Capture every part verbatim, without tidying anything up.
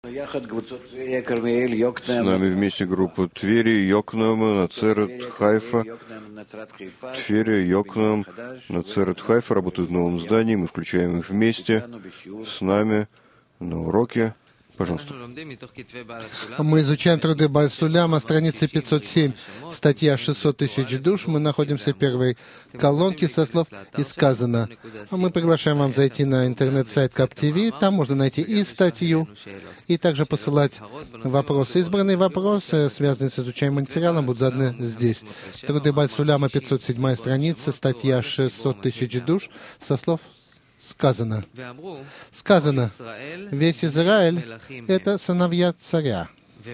С нами вместе группа Твери, Йокнам, Нацерет, Хайфа. Твери, Йокнам, Нацерет, Хайфа работают в новом здании. Мы включаем их вместе с нами на уроке. Пожалуйста. Мы изучаем труды Бааль Суляма, страница пятьсот семь, статья шестьсот тысяч душ. Мы находимся в первой колонке со слов «И сказано». Мы приглашаем вам зайти на интернет-сайт кап ти ви. Там можно найти и статью, и также посылать вопросы. Избранные вопросы, связанные с изучаемым материалом, будут заданы здесь. Труды Бааль Суляма, пятьсот седьмая страница, статья шестьсот тысяч душ, со слов Сказано, сказано, весь Израиль — это сыновья царя.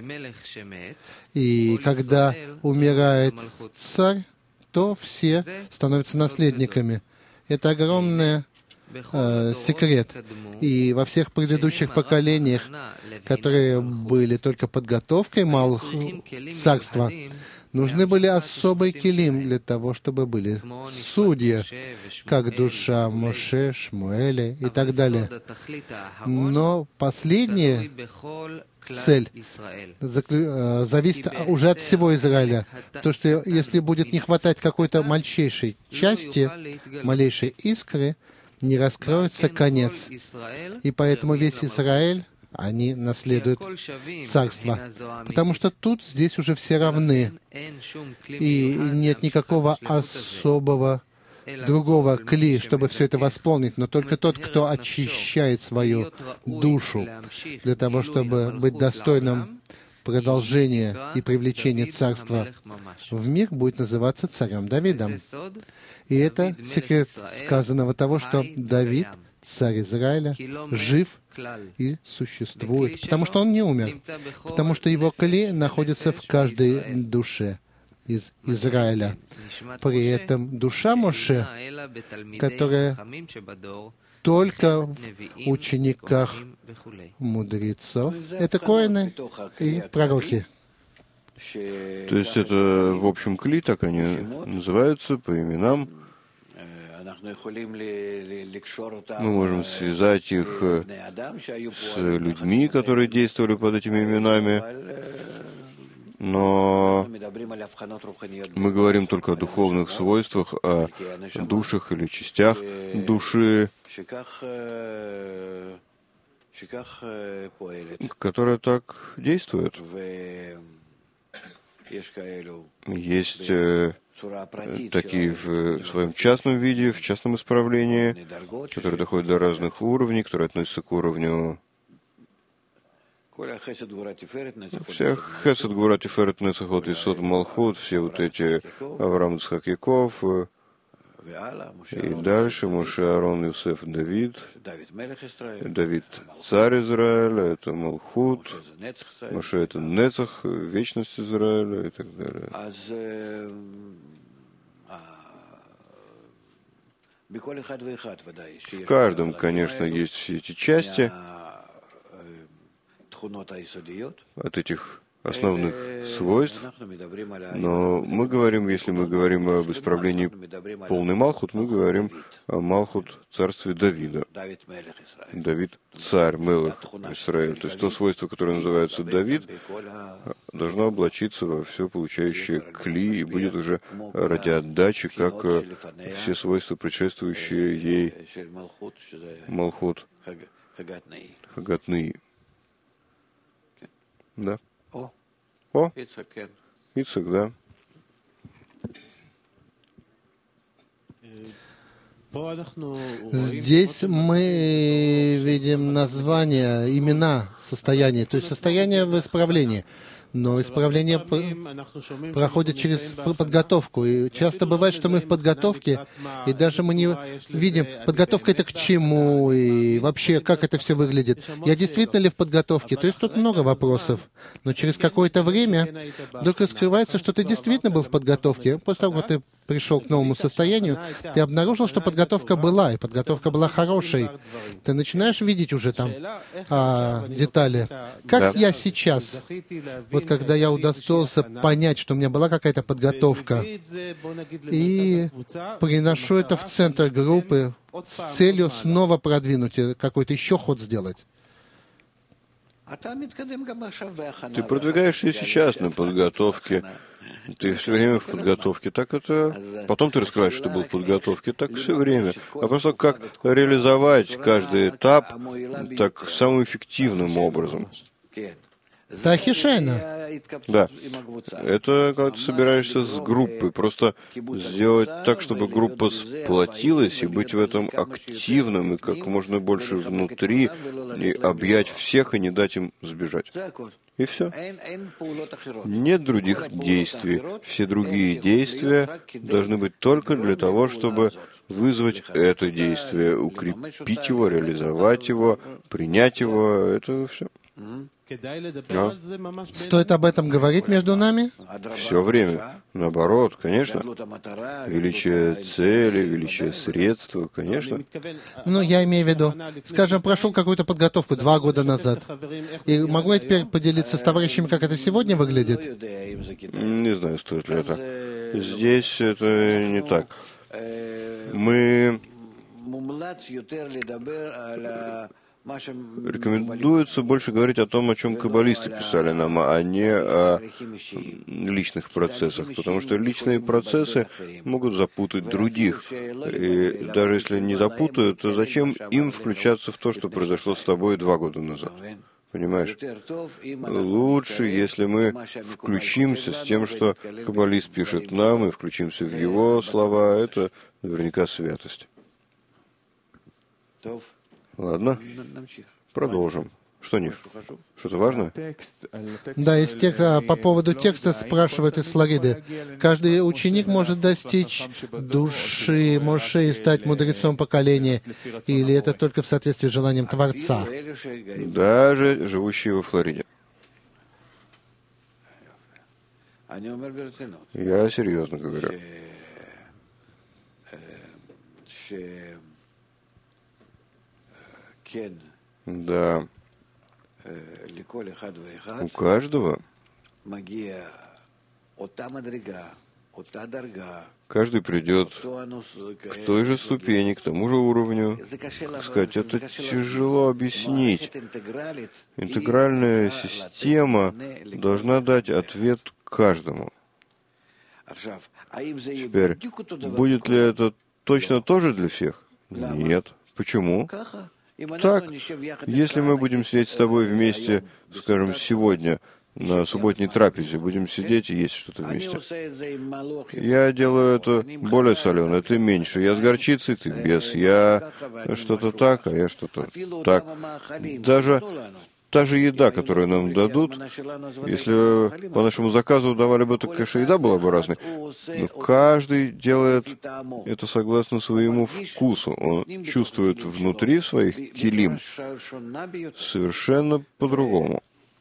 И когда умирает царь, то все становятся наследниками. Это огромный э, секрет. И во всех предыдущих поколениях, которые были только подготовкой малых царства, нужны были особые килим для того, чтобы были судьи, как душа Моше, Шмуэля и так далее. Но последняя цель зависит уже от всего Израиля. То, что если будет не хватать какой-то мальчайшей части, малейшей искры, не раскроется конец. И поэтому весь Израиль, они наследуют царство. Потому что тут, здесь уже все равны. И нет никакого особого другого кли, чтобы все это восполнить. Но только тот, кто очищает свою душу для того, чтобы быть достойным продолжения и привлечения царства в мир, будет называться царем Давидом. И это секрет сказанного того, что Давид, царь Израиля, жив и существует, потому что он не умер, потому что его кли находится в каждой душе из Израиля. При этом душа Моше, которая только в учениках мудрецов, это коэны и пророки. То есть это, в общем, кли, так они называются по именам. Мы можем связать их с людьми, которые действовали под этими именами, но мы говорим только о духовных свойствах, о душах или частях души, которые так действуют. Есть такие в своем частном виде, в частном исправлении, которые доходят до разных уровней, которые относятся к уровню всех Хесед, Гвура, Тиферет, Нецах, Исод, Малхут, все вот эти Авраам, Ицхак, Яков, и дальше Моше, Аарон, Юсеф, Давид. Давид царь Израиля, это Малхут, Моше это Нецах, вечность Израиля и так далее. В каждом, конечно, есть все эти части от этих основных свойств, но мы говорим, если мы говорим об исправлении полный Малхут, мы говорим о Малхут царстве Давида. Давид царь, Мелых Израиль. То есть то свойство, которое называется Давид, должно облачиться во все получающее кли и будет уже ради отдачи, как все свойства, предшествующие ей Малхут Хагатный. Да. О, Ицхак, да. Здесь мы видим названия, имена, состояния, то есть состояние в исправлении. Но исправление проходит через подготовку. И часто бывает, что мы в подготовке, и даже мы не видим, подготовка это к чему, и вообще, как это все выглядит. Я действительно ли в подготовке? То есть тут много вопросов. Но через какое-то время вдруг раскрывается, что ты действительно был в подготовке. После того, как ты пришел к новому состоянию, ты обнаружил, что подготовка была, и подготовка была хорошей. Ты начинаешь видеть уже там а, детали. Как да. я сейчас, вот когда я удостоился понять, что у меня была какая-то подготовка, и приношу это в центр группы с целью снова продвинуть, какой-то еще ход сделать. Ты продвигаешься и сейчас на подготовке. Ты все время в подготовке. Так это... Потом ты раскрываешь, что ты был в подготовке. Так все время. А просто как реализовать каждый этап так самым эффективным образом. Тахишена. Да. Это когда ты собираешься с группой. Просто сделать так, чтобы группа сплотилась, и быть в этом активным, и как можно больше внутри, и объять всех, и не дать им сбежать. И все. Нет других действий. Все другие действия должны быть только для того, чтобы вызвать это действие, укрепить его, реализовать его, принять его. Это все. А? Стоит об этом говорить между нами? Все время. Наоборот, конечно. Величие цели, величие средства, конечно. Ну, я имею в виду, скажем, прошел какую-то подготовку два года назад. И могу я теперь поделиться с товарищами, как это сегодня выглядит? Не знаю, стоит ли это. Здесь это не так. Мы... Рекомендуется больше говорить о том, о чем каббалисты писали нам, а не о личных процессах, потому что личные процессы могут запутать других. И даже если не запутают, то зачем им включаться в то, что произошло с тобой два года назад? Понимаешь? Лучше, если мы включимся с тем, что каббалист пишет нам, и включимся в его слова, это наверняка святость. Ладно, продолжим. Что не? Что-то важное? Да, из текста, по поводу текста спрашивают из Флориды. Каждый ученик может достичь души Моше и стать мудрецом поколения, или это только в соответствии с желанием Творца? Даже живущие во Флориде. Я серьезно говорю. Да. У каждого, каждый придет к той же ступени, к тому же уровню. Как сказать, это тяжело объяснить. Интегральная система должна дать ответ каждому. Теперь, будет ли это точно тоже для всех? Нет. Почему? Так, если мы будем сидеть с тобой вместе, скажем, сегодня, на субботней трапезе, будем сидеть и есть что-то вместе. Я делаю это более соленое, ты меньше. Я с горчицей, ты без. Я что-то так, а я что-то так. Даже та же еда, которую нам дадут, если по нашему заказу давали бы, то, конечно, еда была бы разной. Но каждый делает это согласно своему вкусу. Он чувствует внутри своих килим совершенно по-другому.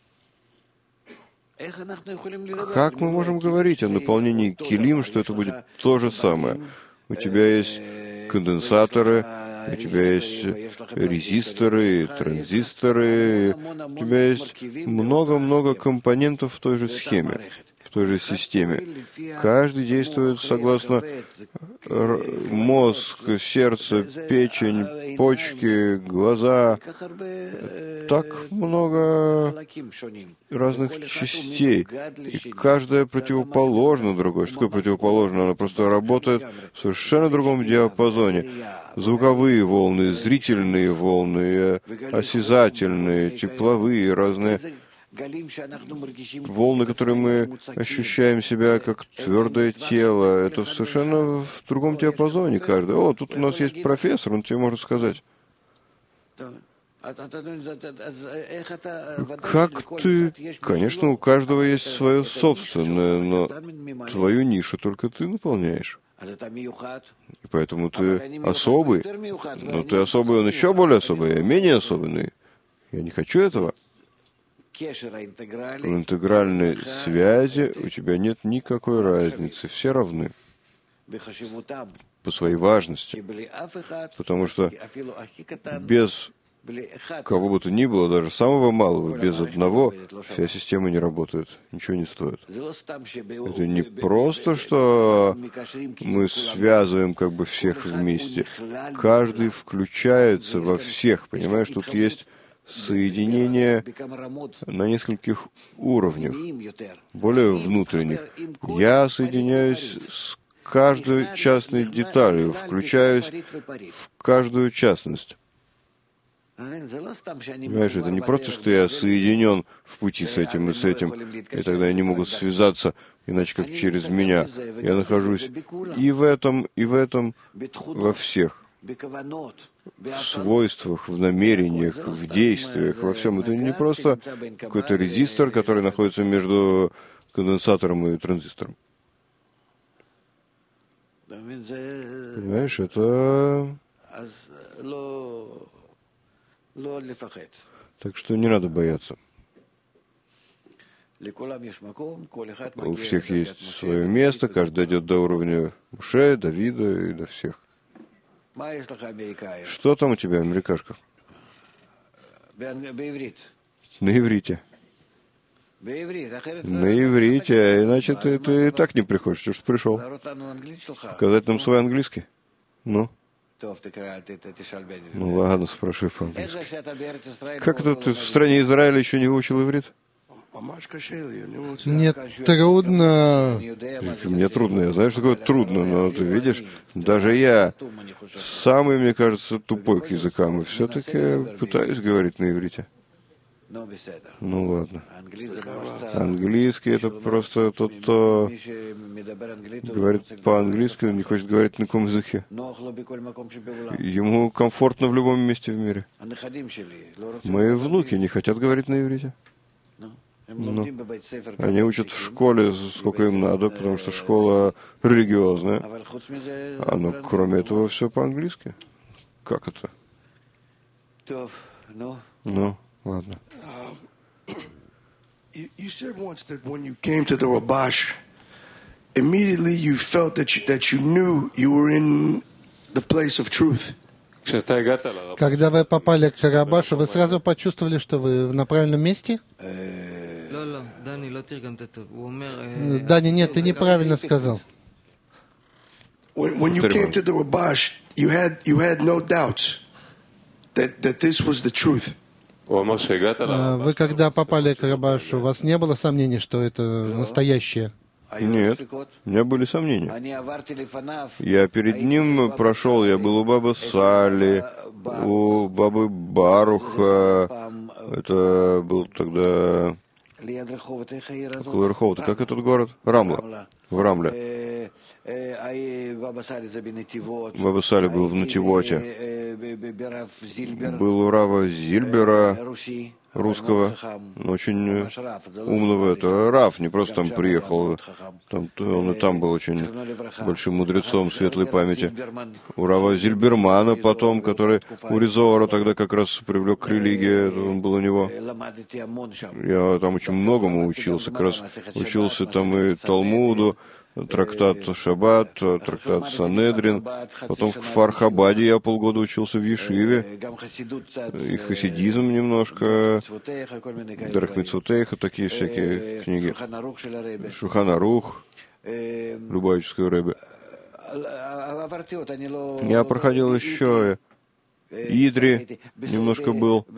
Как мы можем говорить о наполнении килим, что это будет то же самое? У тебя есть конденсаторы, у тебя есть резисторы, транзисторы, у тебя есть много-много компонентов в той же схеме, в той же системе. Каждый действует согласно мозг, сердце, печень, почки, глаза. Так много разных частей. И каждая противоположна другой. Что такое противоположно? Она просто работает в совершенно другом диапазоне. Звуковые волны, зрительные волны, осязательные, тепловые, разные волны, которые мы ощущаем себя как твердое тело. Это совершенно в другом диапазоне каждый. О, тут у нас есть профессор, он тебе может сказать. Как ты... Конечно, у каждого есть свое собственное, но твою нишу только ты наполняешь. И поэтому ты особый. Но ты особый, он еще более особый, я менее особенный. Я не хочу этого. В интегральной связи у тебя нет никакой разницы. Все равны по своей важности. Потому что без кого бы то ни было, даже самого малого, без одного, вся система не работает, ничего не стоит. Это не просто, что мы связываем как бы всех вместе. Каждый включается во всех, понимаешь, тут есть соединение на нескольких уровнях, более внутренних. Я соединяюсь с каждой частной деталью, включаюсь в каждую частность. Понимаешь, это не просто, что я соединен в пути с этим и с этим, и тогда они могут связаться, иначе как через меня. Я нахожусь и в этом, и в этом, во всех. В свойствах, в намерениях, в действиях, во всем. Это не просто какой-то резистор, который находится между конденсатором и транзистором. Понимаешь, это... Так что не надо бояться. У всех есть свое место, каждый идет до уровня Моше, Давида и до всех. Что там у тебя, америкашка? На иврите. На иврите, а иначе ты, ты и так не приходишь, что ж ты пришел? Показать нам свой английский? Ну? Ну ладно, спрашивай по-английски. Как это ты в стране Израиля еще не выучил иврит? Мне трудно. Мне трудно, я знаю, что такое трудно, но ты видишь, даже я, самый, мне кажется, тупой к языкам, и все-таки пытаюсь говорить на иврите. Ну ладно. Английский — это просто тот, кто говорит по-английски, не хочет говорить на каком языке. Ему комфортно в любом месте в мире. Мои внуки не хотят говорить на иврите. Ну, они учат в школе, сколько им надо, потому что школа религиозная. А ну, кроме этого, все по-английски. Как это? Ну, ладно. You said once that when you came to the Rabash, immediately you felt that you, that you knew you were in the place of truth. Когда вы попали к Рабашу, вы сразу почувствовали, что вы на правильном месте? Дани, нет, ты неправильно сказал. When, when you came to the Rabash, you had you had no doubts that that this was the truth. Вы когда попали к Рабашу, у вас не было сомнений, что это настоящее? Нет, у меня были сомнения. Я перед ним прошел, я был у Бабы Сали, у Бабы Баруха, это был тогда около Раховата. Как этот город? Рамла. В Рамле. Баба Сали был в Нативоте. Был у Рава Зильбера, русского, очень умного. Это Рав, не просто там приехал. Там, он и там был очень большим мудрецом светлой памяти. У Рава Зильбермана потом, который у Ризовара тогда как раз привлек к религии, он был у него. Я там очень многому учился, как раз учился там и Талмуду, трактат Шаббат, трактат Санедрин. Потом в Фархабаде я полгода учился в Ешиве. И хасидизм немножко. Дарах Мицвотейха, такие всякие книги. Шулхан Арух, Любавическое Ребе. Я проходил еще Идри, немножко был.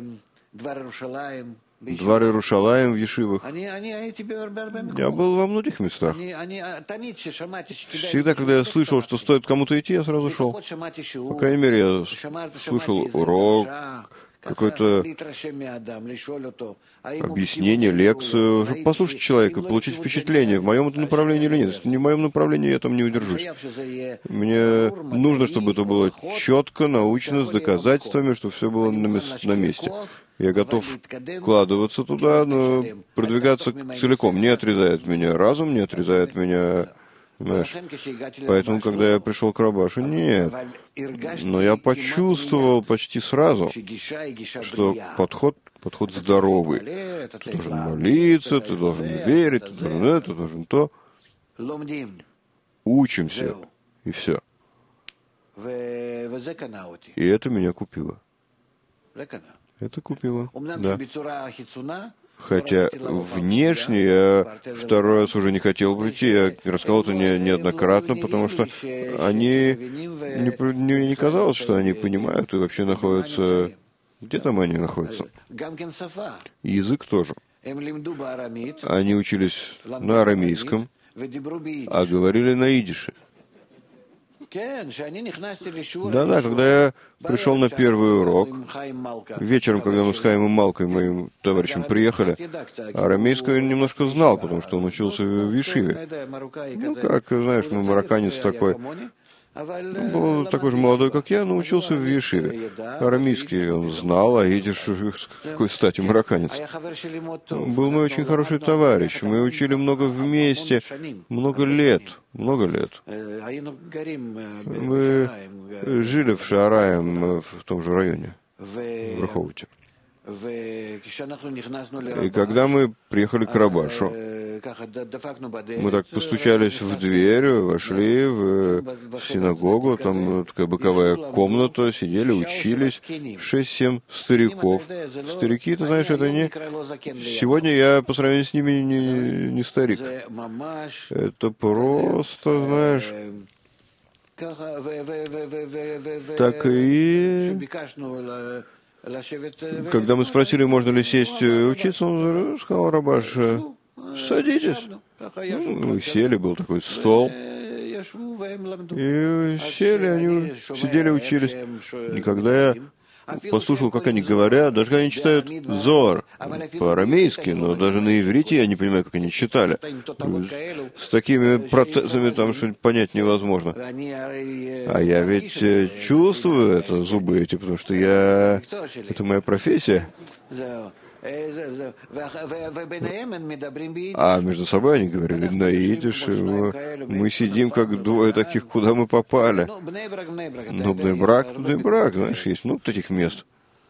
Двор Иерушалаим в Ешивах. Я был во многих местах. Всегда, когда я слышал, что стоит кому-то идти, я сразу шел. По крайней мере, я слушал урок, какое-то объяснение, лекцию, чтобы послушать человека, получить впечатление, в моем это направлении или нет. Если не в моем направлении, я там не удержусь. Мне нужно, чтобы это было четко, научно, с доказательствами, что все было на месте. Я готов вкладываться туда, но продвигаться целиком не отрезает меня. Разум не отрезает меня. Понимаешь? Поэтому, когда я пришел к Рабашу, нет. Но я почувствовал почти сразу, что подход, подход здоровый. Ты должен молиться, ты должен верить, ты должен это, ты должен то. Учимся, и все. И это меня купило. Это купило, да. Хотя внешне я второй раз уже не хотел прийти, я рассказал это не, неоднократно, потому что они, не, не, не казалось, что они понимают и вообще находятся Где там они находятся? Язык тоже. Они учились на арамейском, а говорили на идише. Да-да, когда я пришел на первый урок, вечером, когда мы с Хаимом Малкой, моим товарищем, приехали, арамейского я немножко знал, потому что он учился в Ешиве. Ну, как, знаешь, ну, марокканец такой. Он был такой же молодой, как я, но учился в Ешиве. Арамейский он знал, а идиш, с какой стати марокканец. Он был мой очень хороший товарищ. Мы учили много вместе, много лет, много лет. Мы жили в Шаараем, в том же районе, в Раховуте. И когда мы приехали к Рабашу, мы так постучались в дверь, вошли в синагогу, там такая боковая комната, сидели, учились, шесть-семь стариков. Старики, ты знаешь, это не... Сегодня я по сравнению с ними не, не старик. Это просто, знаешь... Так и... Когда мы спросили, можно ли сесть учиться, он сказал: Рабаш, садитесь. Ну, мы сели, был такой стол. И сели, они сидели, учились. И когда я послушал, как они говорят, даже когда они читают Зоар по-арамейски, но даже на иврите я не понимаю, как они читали. С такими протезами там что-нибудь понять невозможно. А я ведь чувствую это, зубы эти, потому что я... Это моя профессия. А между собой они говорили на идиш, мы сидим как двое таких, куда мы попали. Ну, Бней-Брак, Бней-Брак, знаешь, есть много таких мест.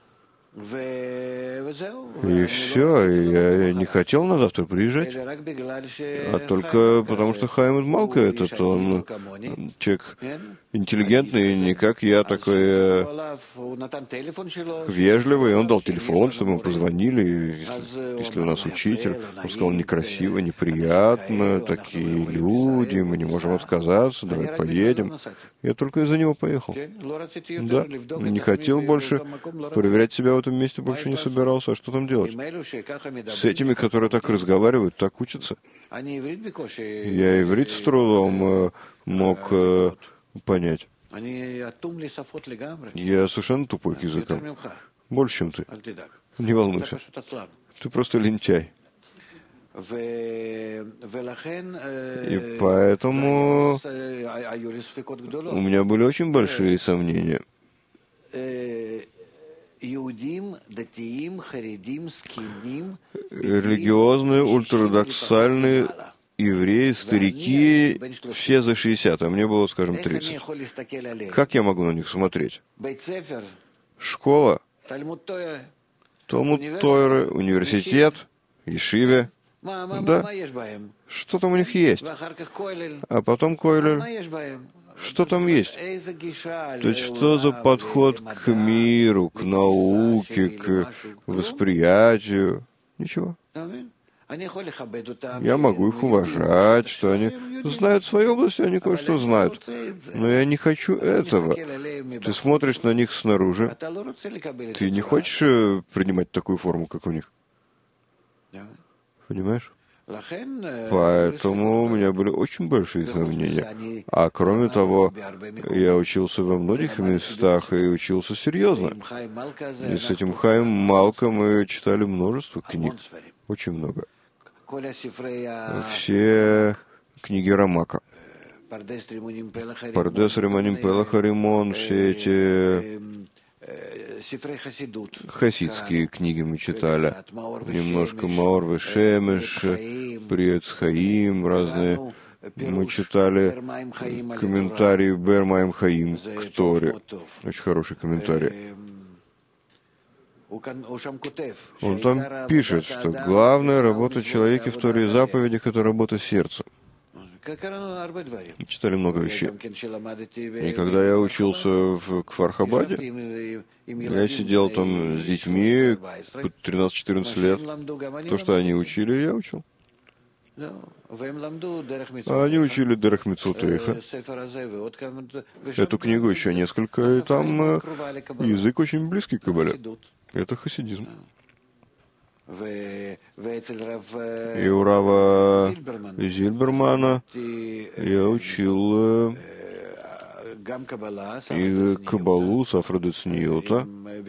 И все, и я не хотел на завтра приезжать, а только потому, что Хаим Малка этот, он человек интеллигентный, не как я, такой вежливый, он дал телефон, чтобы мы позвонили, если, если у нас учитель, он сказал: некрасиво, неприятно, такие люди, мы не можем отказаться, давай поедем. Я только из-за него поехал. Да, не хотел больше проверять себя в этом месте, больше не собирался. А что там делать? С этими, которые так разговаривают, так учатся. Я иврит с трудом мог понять. Я совершенно тупой к языкам. Больше, чем ты. Не волнуйся. Ты просто лентяй. И поэтому у меня были очень большие сомнения. Религиозные, ультрадоксальные евреи, старики, все за шестьдесят, а мне было, скажем, тридцать. Как я могу на них смотреть? Школа, Талмуд Тойры, университет, Ешиве. Да. Что там у них есть? А потом Койлель. Что там есть? То есть что за подход к миру, к науке, к восприятию? Ничего. Я могу их уважать, что они знают в своей области, они кое-что знают. Но я не хочу этого. Ты смотришь на них снаружи. Ты не хочешь принимать такую форму, как у них? Понимаешь? Поэтому у меня были очень большие сомнения. А кроме того, я учился во многих местах и учился серьезно. И с этим Хаим Малка мы читали множество книг. Очень много. Все книги Рамака. Пардес Римоним Пелах Римон, все эти хасидские книги мы читали. Немножко Маор Вешемеш, Приец Хаим, разные. Мы читали комментарии Бер Маим Хаим к Торе. Очень хороший комментарий. Он там пишет, что главная работа человека в Торе и заповедях — это работа сердца. Читали много вещей. И когда я учился в Кфар-Хабаде, я сидел там с детьми тринадцать-четырнадцать лет. То, что они учили, я учил. А они учили Дерех Мицвот Эйха. Эту книгу еще несколько, и там язык очень близкий к Кабале. Это хасидизм. И у Рава Зильбермана я учил и Кабалу Сафра де Цниюта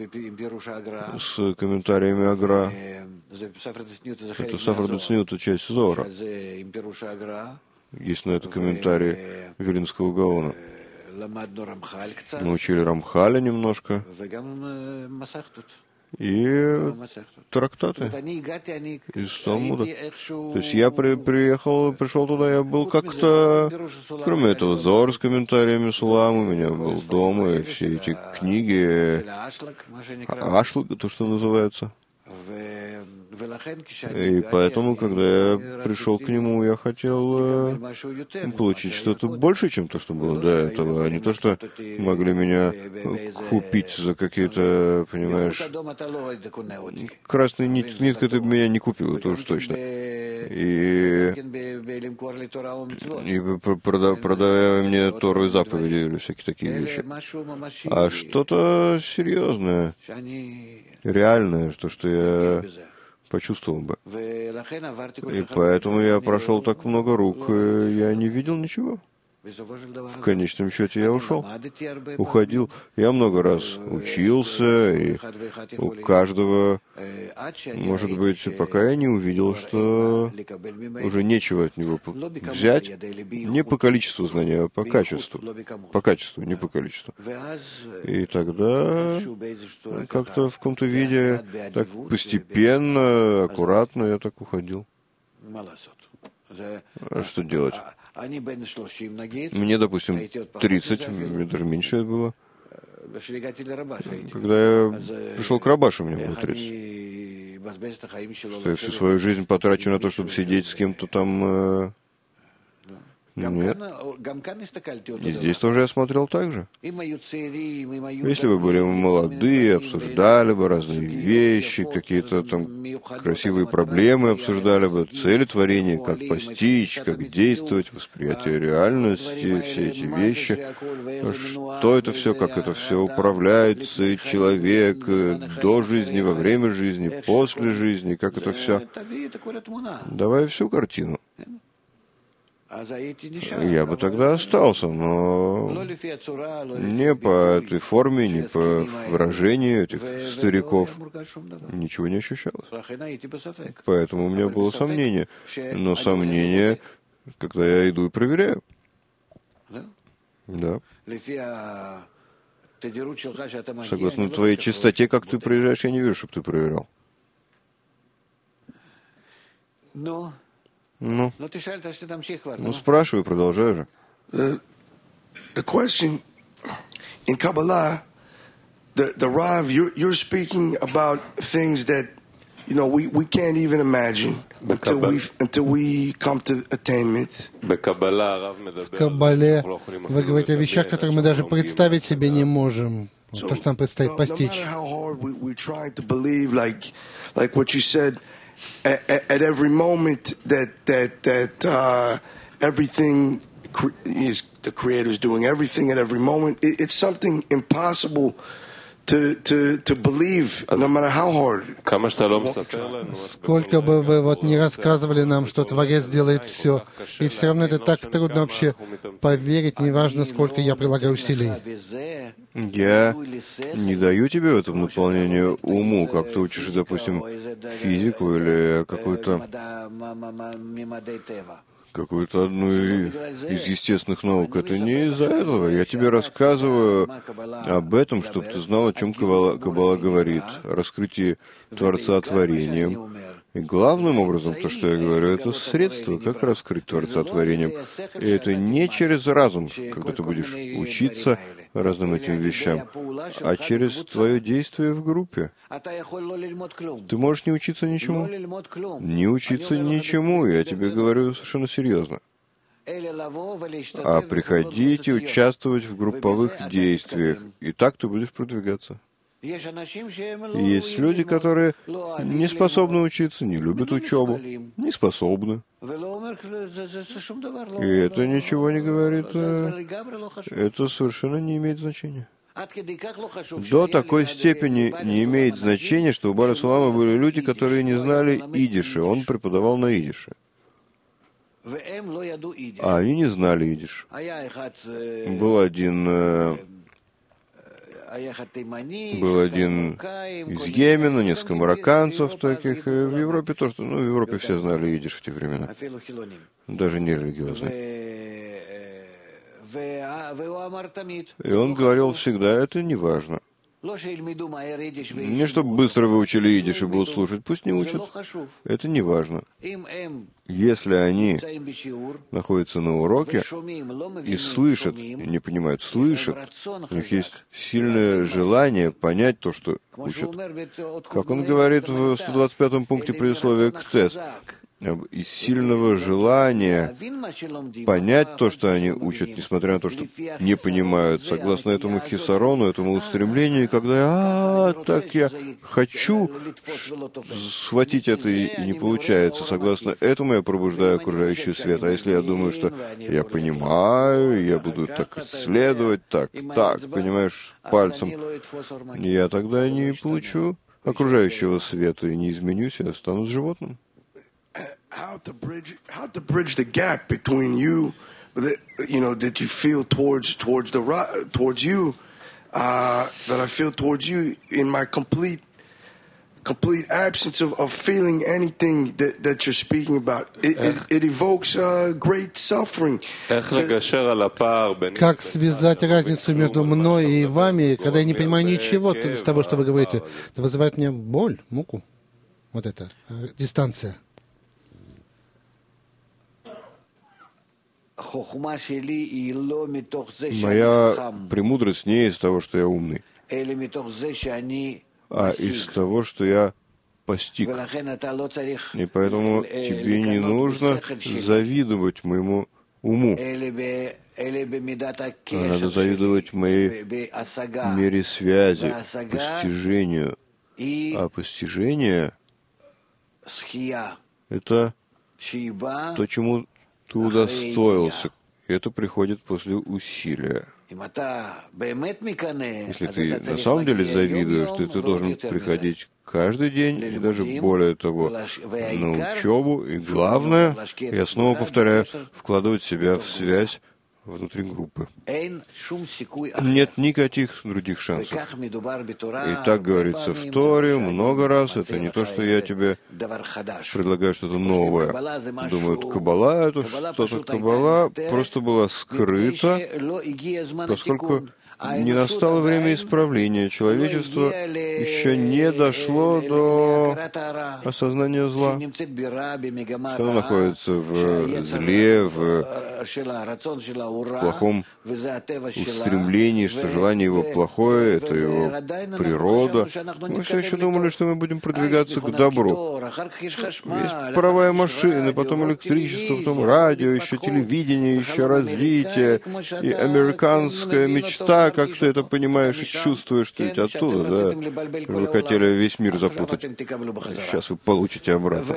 с комментариями Агра. Это Сафра де Цниюта, часть Зора. Есть на это комментарий Вилинского Гаона. Мы учили Рамхаля немножко. И трактаты из Талмуда. То есть я при, приехал, пришел туда, я был как-то, кроме этого, Зор с комментариями Сулам, у меня был дома, и все эти книги, Ашлак, то, что называется. И поэтому, когда я пришел к нему, я хотел э, получить что-то больше, чем то, что было до этого, а не то, что могли меня купить за какие-то, понимаешь, красные нит, нитка ты меня не купил, это уж точно. И, и прода, продавая мне Тору и заповеди или всякие такие вещи. А что-то серьезное, реальное, то, что я почувствовал бы. И поэтому я прошел так много рук, и я не видел ничего. В конечном счете я ушел, уходил. Я много раз учился, и у каждого, может быть, пока я не увидел, что уже нечего от него взять, не по количеству знаний, а по качеству. По качеству, не по количеству. И тогда как-то в каком-то виде, так постепенно, аккуратно я так уходил. А что делать? Мне, допустим, тридцать, мне даже меньше было. Когда я пришел к Рабашу, мне было тридцать. Что я всю свою жизнь потрачу на то, чтобы сидеть с кем-то там... Нет. И здесь тоже я смотрел так же. Если бы были молодые, обсуждали бы разные вещи, какие-то там красивые проблемы обсуждали бы, цели творения, как постичь, как действовать, восприятие реальности, все эти вещи. Что это все, как это все управляется, человек до жизни, во время жизни, после жизни, как это все. Давай всю картину. Я бы тогда остался, но не по этой форме, не по выражению этих стариков ничего не ощущалось. Поэтому у меня было сомнение. Но сомнение, когда я иду и проверяю. Да. Согласно твоей чистоте, как ты проезжаешь, я не вижу, чтобы ты проверял. Ну, ну, спрашивай, продолжай же. The, the question in Kabbalah, the, the Rav, you're, you're speaking about things that, you know, we, we can't even imagine until we, until we come to attainment. В Каббале вы говорите о вещах, которые мы даже представить себе не можем. То, что нам предстоит постичь. At, at, at every moment that that that uh, everything cre- is the Creator is doing everything at every moment. It, it's something impossible to to to believe, no matter how hard. Сколько бы вы вот не рассказывали нам, что Творец делает все, и все равно это так трудно вообще поверить, неважно, сколько я прилагаю усилий. Я не даю тебе в этом наполнению уму, как ты учишь, допустим, физику или какую-то какую-то одну из естественных наук. Это не из-за этого. Я тебе рассказываю об этом, чтобы ты знал, о чем Каббала, Каббала говорит, о раскрытии Творца творением. И главным образом, то, что я говорю, это средство, как раскрыть Творца творением. И это не через разум, когда ты будешь учиться разным этим вещам, а через твое действие в группе. Ты можешь не учиться ничему. Не учиться ничему, я тебе говорю совершенно серьезно. А приходить и участвовать в групповых действиях. И так ты будешь продвигаться. Есть люди, которые не способны учиться, не любят учебу, не способны. И это ничего не говорит, это совершенно не имеет значения. До такой степени не имеет значения, что у Баля Сулама были люди, которые не знали идиша. Он преподавал на идише. А они не знали идиш. Был один, был один из Йемена, несколько марокканцев таких. В Европе тоже, ну, в Европе все знали идиш в те времена. Даже не религиозные. И он говорил всегда, это не важно. Не чтобы быстро выучили идиш и будут слушать, пусть не учат. Это не важно. Если они находятся на уроке и слышат, не понимают, слышат, у них есть сильное желание понять то, что учат. Как он говорит в сто двадцать пятом пункте предисловия к ТЭС, из сильного желания понять то, что они учат, несмотря на то, что не понимают, согласно этому хисарону, этому устремлению, и когда я, а, так я хочу схватить это и, и не получается, согласно этому я пробуждаю окружающий свет. А если я думаю, что я понимаю, я буду так исследовать, так, так, понимаешь, пальцем, я тогда не получу окружающего света и не изменюсь, я останусь животным. How to bridge, how to bridge the gap between you, that, you know, that you feel towards towards the towards you, uh, that I feel towards you in my complete complete absence of, of feeling anything that, that you're speaking about. It, it, it evokes uh, great suffering. Как связать разницу между мной и вами, когда я не понимаю ничего из того, что вы говорите? Это вызывает мне боль, муку. Вот это дистанция. Моя премудрость не из того, что я умный, а из того, что я постиг. И поэтому тебе не нужно завидовать моему уму. Надо завидовать моей мере связи, постижению. А постижение — это то, чему ты удостоился. И это приходит после усилия. Если ты на самом деле завидуешь, то ты должен приходить каждый день, и даже более того, на учебу. И главное, я снова повторяю, вкладывать себя в связь внутри группы. Нет никаких других шансов. И так говорится в Торе много раз. Это не то, что я тебе предлагаю что-то новое. Думают, Каббала — это что-то Каббала просто была скрыта, поскольку не настало время исправления. Человечество еще не дошло до осознания зла, что оно находится в зле, в плохом устремлении, что желание его плохое, это его природа. Мы все еще думали, что мы будем продвигаться к добру. Есть паровая машина, потом электричество, потом радио, еще телевидение, еще развитие, и американская мечта, как ты это понимаешь и чувствуешь, что ведь оттуда, да? Вы хотели весь мир запутать. Сейчас вы получите обратно.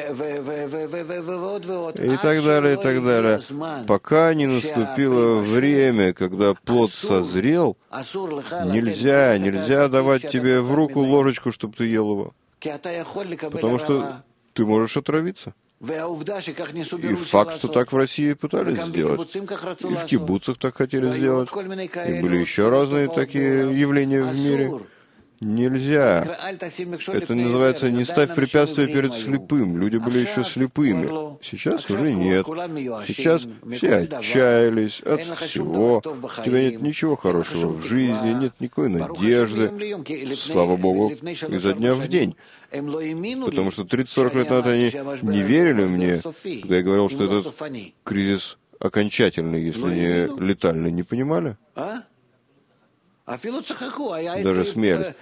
И так далее, и так далее. Пока не наступило время, когда плод созрел, нельзя, нельзя давать тебе в руку ложечку, чтобы ты ел его. Потому что ты можешь отравиться. И факт, что так в России пытались сделать. И в кибуцах так хотели сделать. И были еще разные такие явления в мире. Нельзя. Это называется «не ставь препятствия перед слепым». Люди были еще слепыми. Сейчас уже нет. Сейчас все отчаялись от всего. У тебя нет ничего хорошего в жизни, нет никакой надежды. Слава Богу, изо дня в день. Потому что тридцать-сорок лет назад они не верили мне, когда я говорил, что этот кризис окончательный, если не летальный. Не понимали? Даже смерть.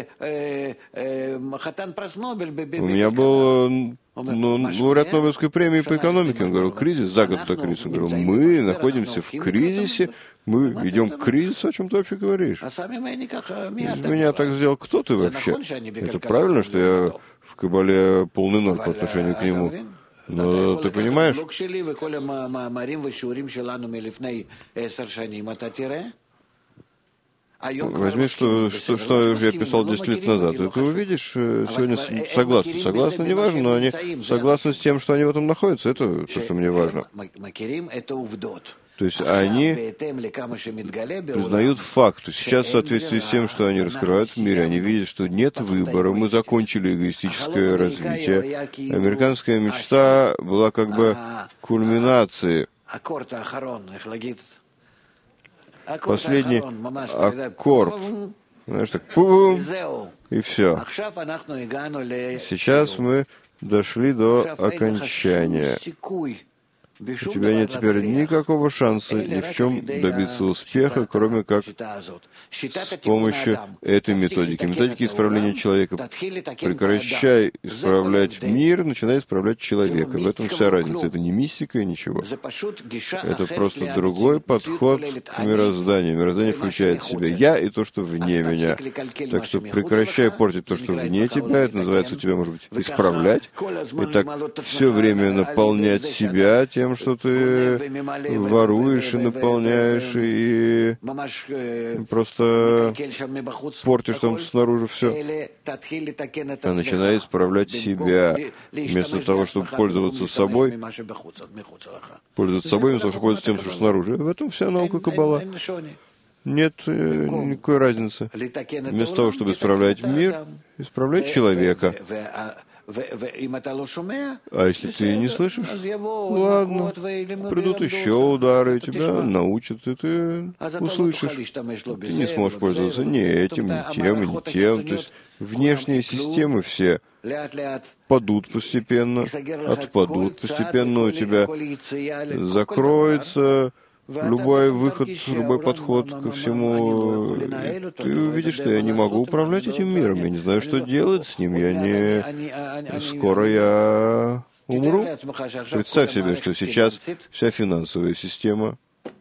У меня был ну, лауреат Нобелевской премии по экономике. Он говорил, кризис, за год до кризиса. Он говорил, мы находимся в кризисе, мы ведем к кризису, о чем ты вообще говоришь? Из меня так сделал, кто ты вообще? Это правильно, что я в Каббале полный ноль по отношению к нему. Но ты понимаешь? Возьми, что, что, что я писал десять лет назад. И ты увидишь, сегодня согласны. Согласны не важно, но они согласны с тем, что они в этом находятся. Это то, что мне важно. То есть они признают факты. Сейчас, в соответствии с тем, что они раскрывают в мире, они видят, что нет выбора, мы закончили эгоистическое развитие. Американская мечта была как бы кульминацией. Последний аккорд. Знаешь, так пум, и все. Сейчас мы дошли до окончания. У тебя нет теперь никакого шанса ни в чем добиться успеха, кроме как с помощью этой методики. Методики исправления человека. Прекращай исправлять мир, начинай исправлять человека. В этом вся разница. Это не мистика и ничего. Это просто другой подход к мирозданию. Мироздание включает в себя я и то, что вне меня. Так что прекращай портить то, что вне тебя. Это называется у тебя, может быть, исправлять. И так все время наполнять себя тем, что ты воруешь и наполняешь, и просто портишь там снаружи все. А начинай исправлять себя. Вместо того, чтобы пользоваться собой, пользоваться собой, вместо того, чтобы пользоваться тем, что снаружи. В этом вся наука Каббала. Нет никакой разницы. Вместо того, чтобы исправлять мир, исправлять человека. А если ты не слышишь, ладно, придут еще удары, тебя научат, и ты услышишь. Ты не сможешь пользоваться ни этим, ни тем, ни тем. То есть внешние системы все падут постепенно, отпадут постепенно, у тебя закроется любой выход, любой подход ко всему. Ты увидишь, что я не могу управлять этим миром, я не знаю, что делать с ним, я не... Скоро я умру. Представь себе, что сейчас вся финансовая система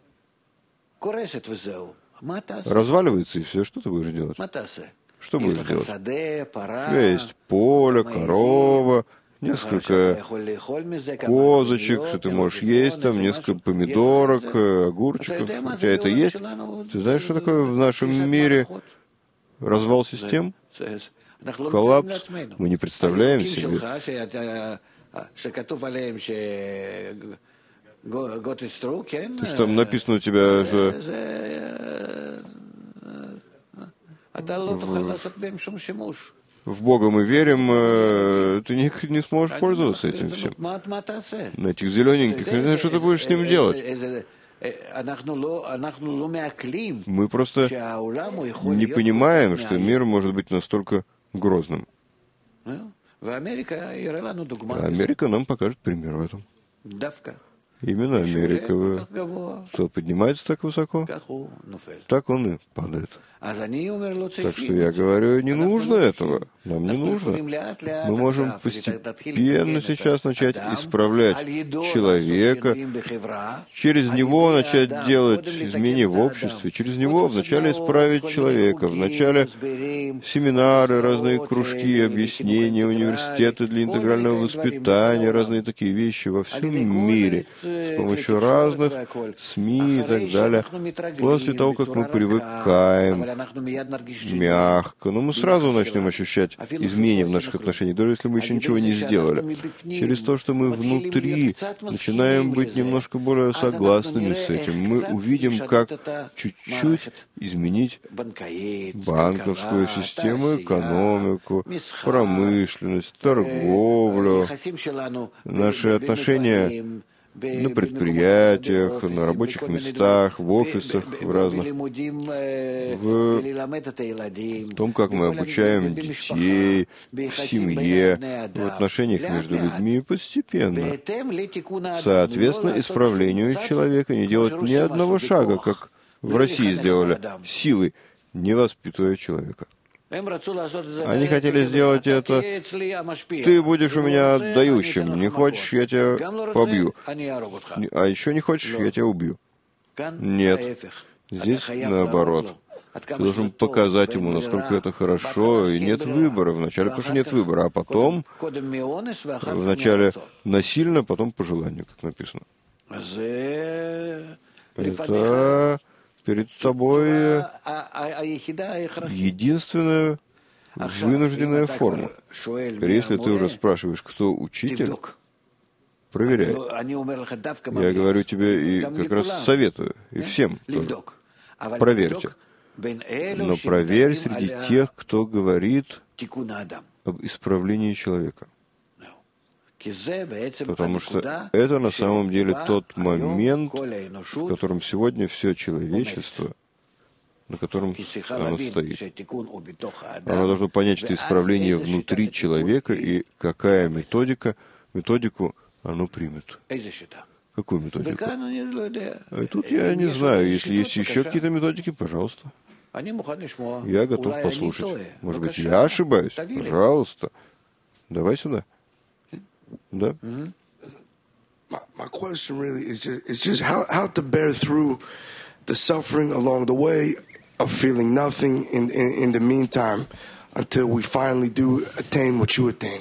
разваливается, и все, что ты будешь делать? Что будешь делать? У тебя есть поле, корова, несколько козочек, что ты можешь есть, там несколько помидорок, огурчиков. У тебя это есть? Ты знаешь, что такое в нашем мире развал систем? Коллапс? Мы не представляем себе. То, что там написано у тебя, что в... В Бога мы верим, ты не, не сможешь пользоваться этим всем. На этих зелененьких, не знаю, что ты будешь с ним делать. Мы просто не понимаем, что мир может быть настолько грозным. А Америка нам покажет пример в этом. Именно Америка, кто поднимается так высоко, так он и падает. Так что я говорю, не нужно этого, нам не нужно. Мы можем постепенно сейчас начать исправлять человека, через него начать делать изменения в обществе, через него вначале исправить человека, вначале семинары, разные кружки, объяснения, университеты для интегрального воспитания, разные такие вещи во всем мире, с помощью разных СМИ и так далее. После того, как мы привыкаем мягко, но мы сразу начнем ощущать изменения в наших отношениях, даже если мы еще ничего не сделали. Через то, что мы внутри начинаем быть немножко более согласными с этим, мы увидим, как чуть-чуть изменить банковскую систему, экономику, промышленность, торговлю, наши отношения на предприятиях, на рабочих местах, в офисах, в разных, в том, как мы обучаем детей, в семье, в отношениях между людьми постепенно. Соответственно, исправлению человека не делать ни одного шага, как в России сделали, силой, не воспитывая человека. Они хотели сделать это. Ты будешь у меня дающим. Не хочешь, я тебя побью. А еще не хочешь, я тебя убью. Нет. Здесь наоборот. Ты должен показать ему, насколько это хорошо, и нет выбора. Вначале, потому что нет выбора, а потом, вначале насильно, потом по желанию, как написано. Это перед тобой единственная вынужденная форма. Теперь, если ты уже спрашиваешь, кто учитель, проверяй. Я говорю тебе и как раз советую, и всем тоже. Проверьте. Но проверь среди тех, кто говорит об исправлении человека. Потому что это на самом деле тот момент, в котором сегодня все человечество, на котором оно стоит. Оно должно понять, что исправление внутри человека и какая методика, методику оно примет. Какую методику? А тут я не знаю. Если есть еще какие-то методики, пожалуйста. Я готов послушать. Может быть, я ошибаюсь? Пожалуйста. Давай сюда. Да. My, my question really is just, it's just how, how to bear through the suffering along the way of feeling nothing in, in, in the meantime until we finally do attain what you attain.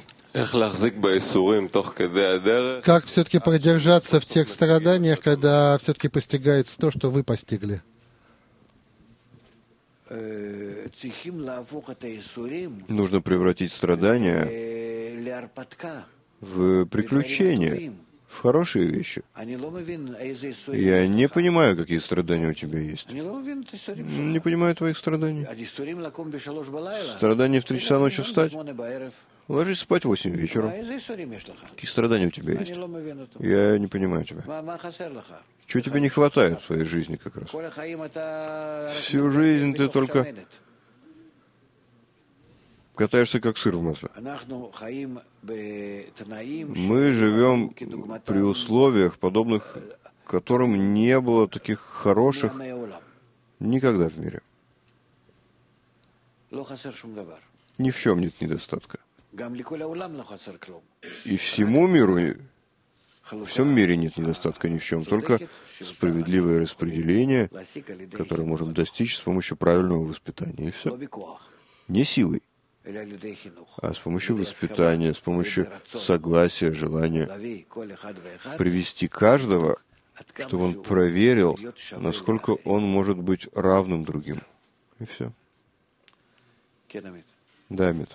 Как все-таки продержаться в тех страданиях, когда все-таки постигается то, что вы постигли? Нужно превратить страдания в приключения, в хорошие вещи. Я не понимаю, какие страдания у тебя есть. Не понимаю твоих страданий. Страдания в три часа ночи встать? Ложись спать в восемь вечера. Какие страдания у тебя есть? Я не понимаю тебя. Чего тебе не хватает в своей жизни как раз? Всю жизнь ты только катаешься как сыр в масле. Мы живем при условиях, подобных которым не было таких хороших никогда в мире. Ни в чем нет недостатка. И всему миру, в всем мире нет недостатка ни в чем, только справедливое распределение, которое можем достичь с помощью правильного воспитания. И все. Не силой, а с помощью воспитания, с помощью согласия, желания привести каждого, чтобы он проверил, насколько он может быть равным другим. И все. Да, Амит.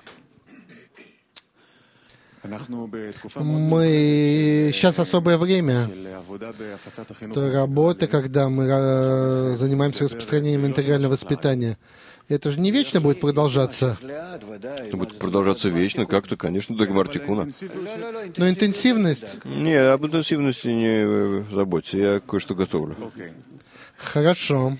Мы сейчас особое время той работы, когда мы занимаемся распространением интегрального воспитания. Это же не вечно будет продолжаться. Это будет продолжаться вечно, как-то, конечно, до Гмар Тикуна. Но интенсивность... Не, об интенсивности не заботься, я кое-что готовлю. Хорошо.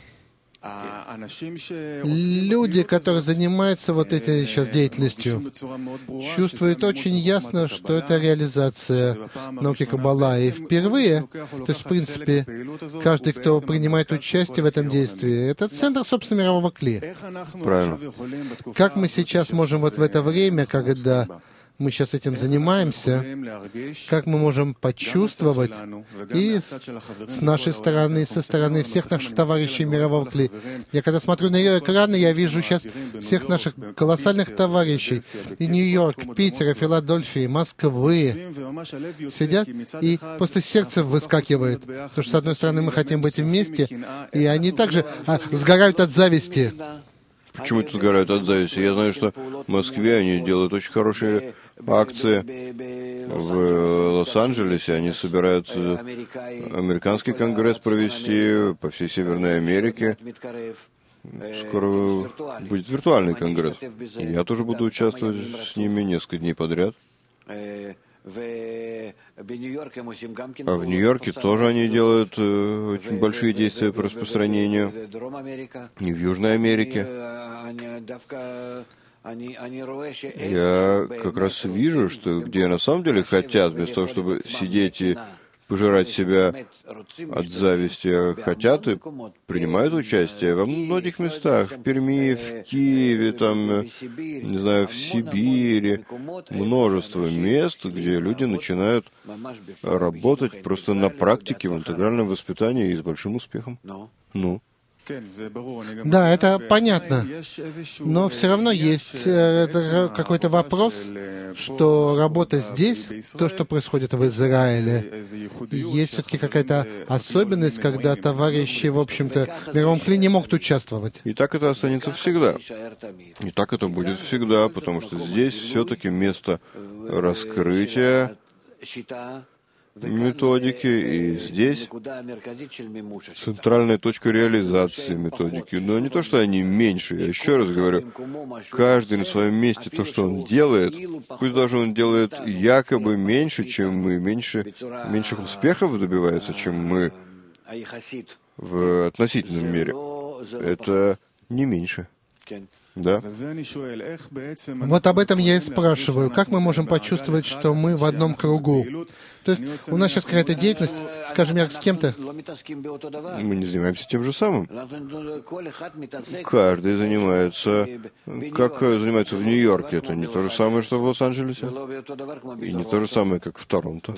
Люди, которые занимаются вот этой сейчас деятельностью, чувствуют очень ясно, что это реализация науки Каббала. И впервые, то есть, в принципе, каждый, кто принимает участие в этом действии, это центр, собственно, мирового кли. Правильно. Как мы сейчас можем вот в это время, когда мы сейчас этим занимаемся, как мы можем почувствовать и с, с нашей стороны, со стороны всех наших товарищей мирового кли. Я когда смотрю на ее экраны, я вижу сейчас всех наших колоссальных товарищей и Нью-Йорк, Питера, Филадельфии, Москвы сидят, и просто сердце выскакивает. Потому что, с одной стороны, мы хотим быть вместе, и они также а, сгорают от зависти. Почему это сгорают от зависти? Я знаю, что в Москве они делают очень хорошие акции. В Лос-Анджелесе они собираются американский конгресс провести по всей Северной Америке. Скоро будет виртуальный конгресс. Я тоже буду участвовать с ними несколько дней подряд. А в Нью-Йорке тоже они делают э, очень большие действия по распространению. И в Южной Америке. Я как раз вижу, что где на самом деле хотят, вместо того, чтобы сидеть и пожирать себя от зависти, хотят и принимают участие во многих местах, в Перми, в Киеве, там, не знаю, в Сибири, множество мест, где люди начинают работать просто на практике в интегральном воспитании и с большим успехом. Ну? Да, это понятно. Но все равно есть э, какой-то вопрос, что работа здесь, то, что происходит в Израиле, есть все-таки какая-то особенность, когда товарищи, в общем-то, в мировом клине не могут участвовать. И так это останется всегда. И так это будет всегда, потому что здесь все-таки место раскрытия методики, и здесь центральная точка реализации методики. Но не то, что они меньше. Я еще раз говорю, каждый на своем месте то, что он делает, пусть даже он делает якобы меньше, чем мы, меньше, меньших успехов добивается, чем мы в относительном мире. Это не меньше. Да? Вот об этом я и спрашиваю. Как мы можем почувствовать, что мы в одном кругу? То есть у нас сейчас какая-то деятельность, скажем, я с кем-то. Мы не занимаемся тем же самым. Каждый занимается, как занимается в Нью-Йорке. Это не то же самое, что в Лос-Анджелесе. И не то же самое, как в Торонто.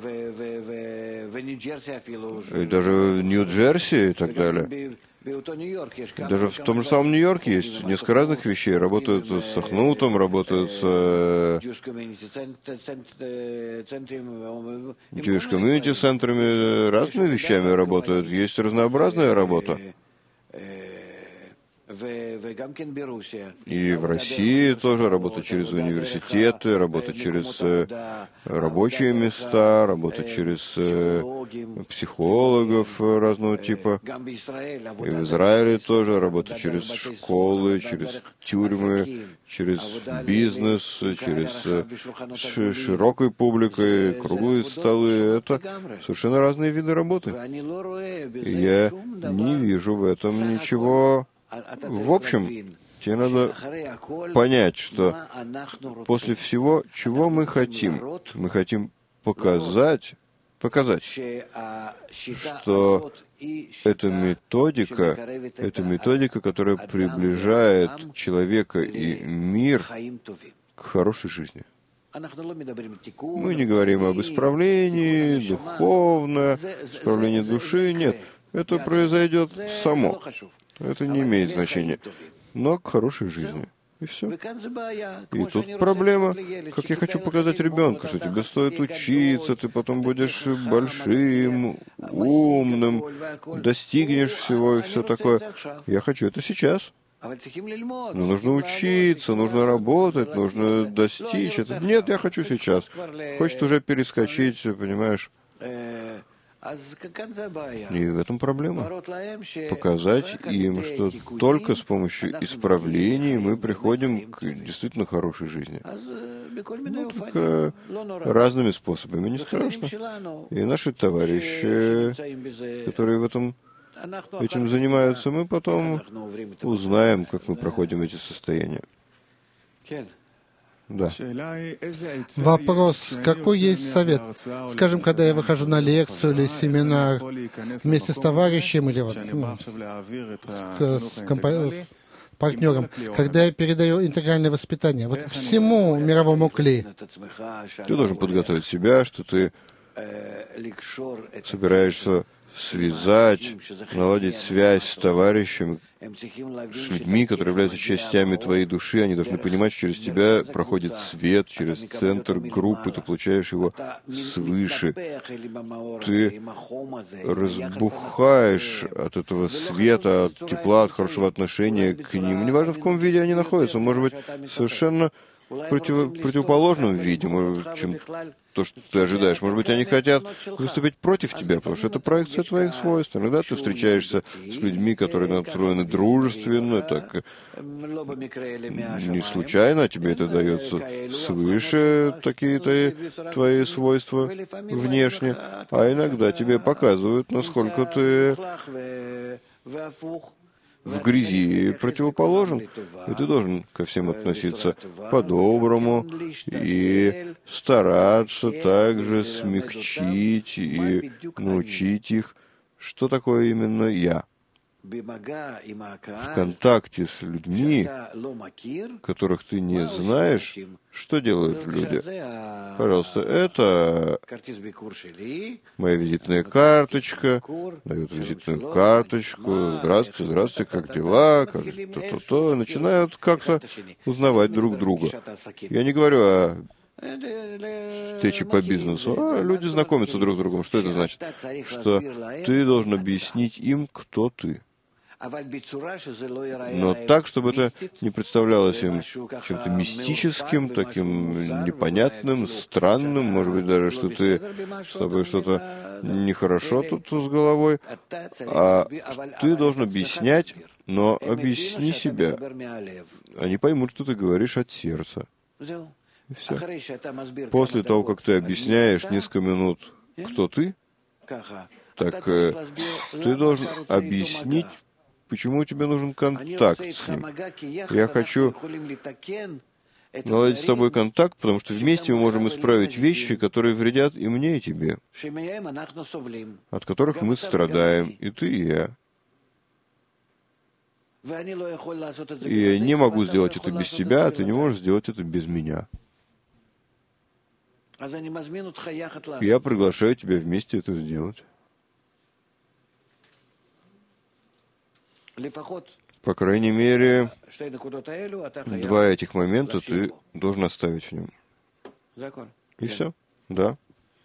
И даже в Нью-Джерси и так далее. Даже в том же самом Нью-Йорке есть несколько разных вещей. Работают с Сахнутом, работают с Jewish Community центрами, разными вещами работают. Есть разнообразная работа. И в России тоже работа через университеты, работа через рабочие места, работа через психологов разного типа. И в Израиле тоже работа через школы, через тюрьмы, через бизнес, через широкой публикой, круглые столы. Это совершенно разные виды работы. И я не вижу в этом ничего. В общем, тебе надо понять, что после всего, чего мы хотим, мы хотим показать, показать, что эта методика, это методика, которая приближает человека и мир к хорошей жизни. Мы не говорим об исправлении, духовное, исправлении души, нет. Это произойдет само. Это не имеет значения. Но к хорошей жизни. И все. И тут проблема, как я хочу показать ребенку, что тебе стоит учиться, ты потом будешь большим, умным, достигнешь всего и все такое. Я хочу это сейчас. Но нужно учиться, нужно работать, нужно достичь это. Нет, я хочу сейчас. Хочет уже перескочить, понимаешь? И в этом проблема. Показать им, что только с помощью исправлений мы приходим к действительно хорошей жизни. Ну, так, разными способами, не страшно. И наши товарищи, которые в этом, этим занимаются, мы потом узнаем, как мы проходим эти состояния. Да. Вопрос, какой есть совет? Скажем, когда я выхожу на лекцию или семинар вместе с товарищем или вот, ну, с, с компо... партнером, когда я передаю интегральное воспитание, вот всему мировому кли. Ты должен подготовить себя, что ты собираешься связать, наладить связь с товарищем, с людьми, которые являются частями твоей души. Они должны понимать, что через тебя проходит свет, через центр группы, ты получаешь его свыше. Ты разбухаешь от этого света, от тепла, от хорошего отношения к ним. Неважно, в каком виде они находятся. Может быть, совершенно против, противоположном виде, чем то, что ты ожидаешь. Может быть, они хотят выступить против тебя, потому что это проекция твоих свойств. Иногда ты встречаешься с людьми, которые настроены дружественно, так не случайно тебе это дается свыше, такие-то твои свойства внешне, а иногда тебе показывают, насколько ты в грязи противоположен, и ты должен ко всем относиться по-доброму и стараться также смягчить и научить их, что такое именно «я». в контакте с людьми, которых ты не знаешь, что делают люди? Пожалуйста, это моя визитная карточка, дают визитную карточку, здравствуйте, здравствуйте, как дела, как то-то-то, начинают как-то узнавать друг друга. Я не говорю о встречи по бизнесу, а люди знакомятся друг с другом. Что это значит? Что ты должен объяснить им, кто ты. Но так, чтобы это не представлялось им чем-то мистическим, таким непонятным, странным, может быть, даже, что ты, с тобой что-то нехорошо тут с головой, а ты должен объяснять, но объясни себя. Они поймут, что ты говоришь от сердца. И все. После того, как ты объясняешь несколько минут, кто ты, так э, ты должен объяснить, почему тебе нужен контакт с ним. Я хочу наладить с тобой контакт, потому что вместе мы можем исправить вещи, которые вредят и мне, и тебе, от которых мы страдаем, и ты, и я. И я не могу сделать это без тебя, а ты не можешь сделать это без меня. Я приглашаю тебя вместе это сделать. По крайней мере, два этих момента ты должен оставить в нем. И все? Да.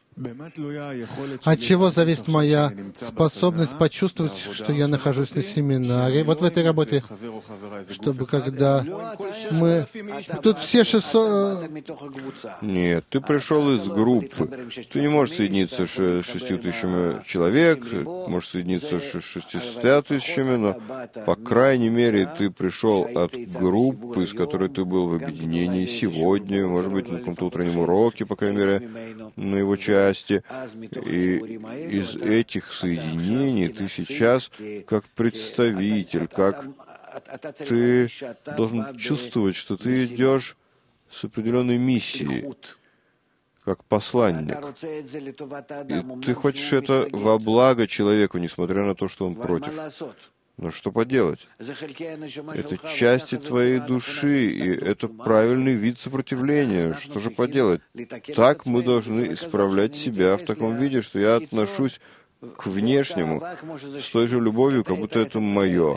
От чего зависит моя способность почувствовать, что я нахожусь на семинаре, вот в этой работе, чтобы когда мы... Тут все шестьсот... Нет, ты пришел из группы. Ты не можешь соединиться с шестью тысячами человек, можешь соединиться с шестьюстами тысячами, но, по крайней мере, ты пришел от группы, с которой ты был в объединении сегодня, может быть, на каком-то утреннем уроке, по крайней мере, на его части. И из этих соединений ты сейчас, как представитель, как ты должен чувствовать, что ты идешь с определенной миссией, как посланник. И ты хочешь это во благо человеку, несмотря на то, что он против. Но что поделать? Это части твоей души, и это правильный вид сопротивления. Что же поделать? Так мы должны исправлять себя в таком виде, что я отношусь к внешнему с той же любовью, как будто это мое.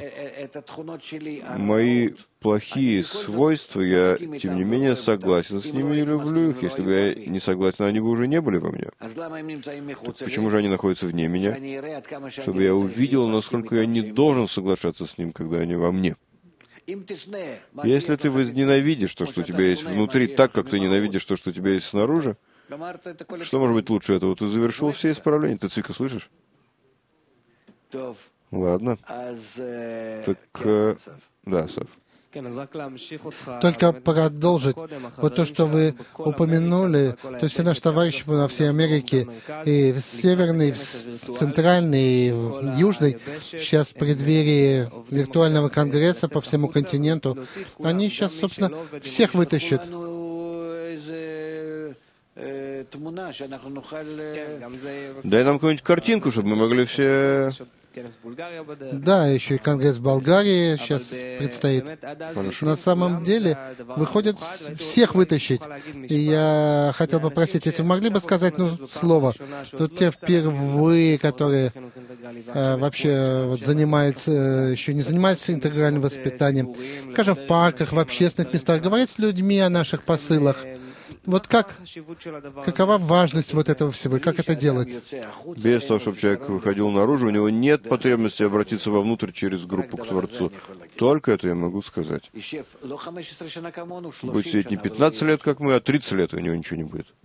Мои плохие свойства, я, тем не менее, согласен с ними и люблю их. Если бы я не согласен, они бы уже не были во мне. Так почему же они находятся вне меня? Чтобы я увидел, насколько я не должен соглашаться с ним, когда они во мне. Если ты возненавидишь то, что у тебя есть внутри, так, как ты ненавидишь то, что у тебя есть снаружи, что может быть лучше этого? Ты завершил все исправления. Ты, Цвика, слышишь? Ладно. Так, э, да, Сав. Только продолжить. Вот то, что вы упомянули, то есть все наши товарищи во всей Америке, и в Северной, в Центральной, и в Южной, сейчас в преддверии виртуального конгресса по всему континенту, они сейчас, собственно, всех вытащат. Дай нам какую-нибудь картинку, чтобы мы могли все... Да, еще и Конгресс в Болгарии сейчас предстоит. Хорошо. На самом деле, выходит всех вытащить. И я хотел бы попросить, если вы могли бы сказать ну, слово, тут те впервые, которые э, вообще вот, занимаются, еще не занимаются интегральным воспитанием, скажем, в парках, в общественных местах, говорить с людьми о наших посылах. Вот как, какова важность вот этого всего, и как это делать? Без того, чтобы человек выходил наружу, у него нет потребности обратиться вовнутрь через группу к Творцу. Только это я могу сказать. Будет сидеть не пятнадцать лет, как мы, а тридцать лет, у него ничего не будет.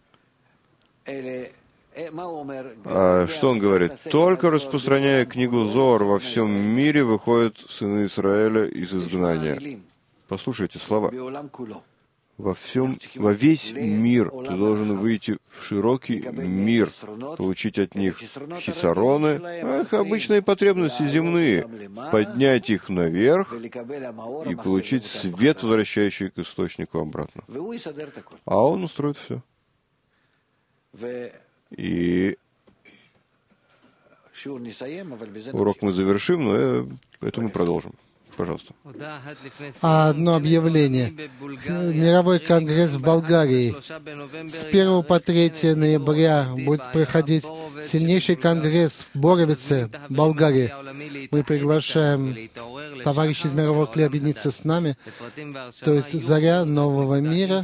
А что он говорит? Только распространяя книгу Зоар во всем мире, выходят сыны Израиля из изгнания. Послушайте слова. Во всем, во весь мир ты должен выйти в широкий мир, получить от них хисароны, а их обычные потребности земные, поднять их наверх и получить свет, возвращающий к источнику обратно. А он устроит все. И Урок мы завершим, но это мы продолжим. Пожалуйста. Одно объявление. Мировой конгресс в Болгарии. С первого по третьего ноября будет проходить сильнейший конгресс в Боровице, Болгарии. Мы приглашаем товарищей из мирового клея объединиться с нами, то есть «Заря нового мира».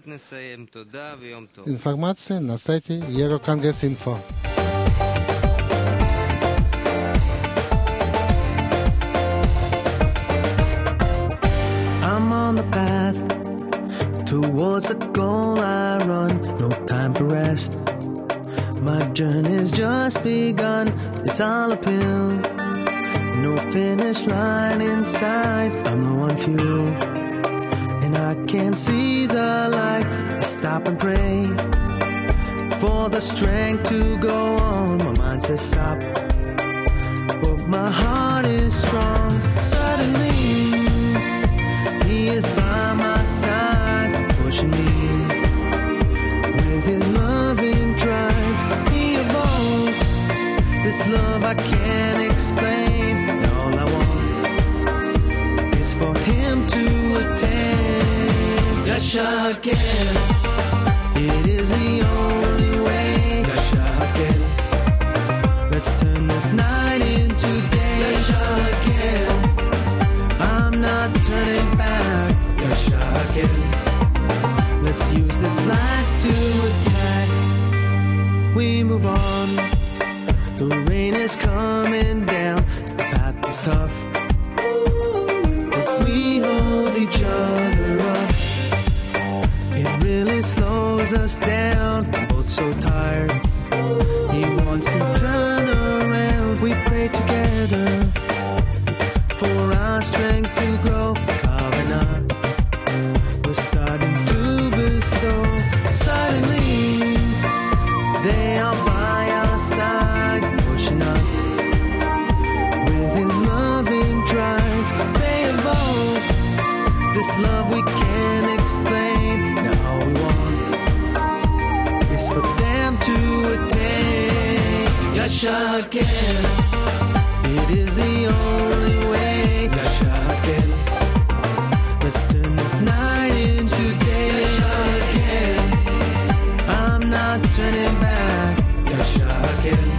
Информация на сайте Eurocongres точка инфо. I'm on the path towards a goal I run, no time for rest. My journey's just begun, it's all uphill. No finish line in sight, I'm low on fuel. And I can't see the light, I stop and pray for the strength to go on. My mind says stop, but my heart is strong. Suddenly He is by my side, pushing me with His loving drive. He evokes this love I can't explain. And all I want is for Him to attain. Yashaken, it is the only way. Yashaken, let's turn this night into day. Yashaken, I'm not turning back. Yashaken, let's use this light to attack. We move on, the rain is coming down, the path is tough, but we hold each other up. It really slows us down, we're both so tired. He wants to turn around, we pray together for our strength to grow. Covenant, we're starting to bestow. Suddenly, they are by our side, pushing us with His loving drive. They evoke this love we can't explain. Now all we want is for them to attain. Yashaken, it is the only way. Yashaken, let's turn this night into day. Yashaken, I'm not turning back. Yashaken,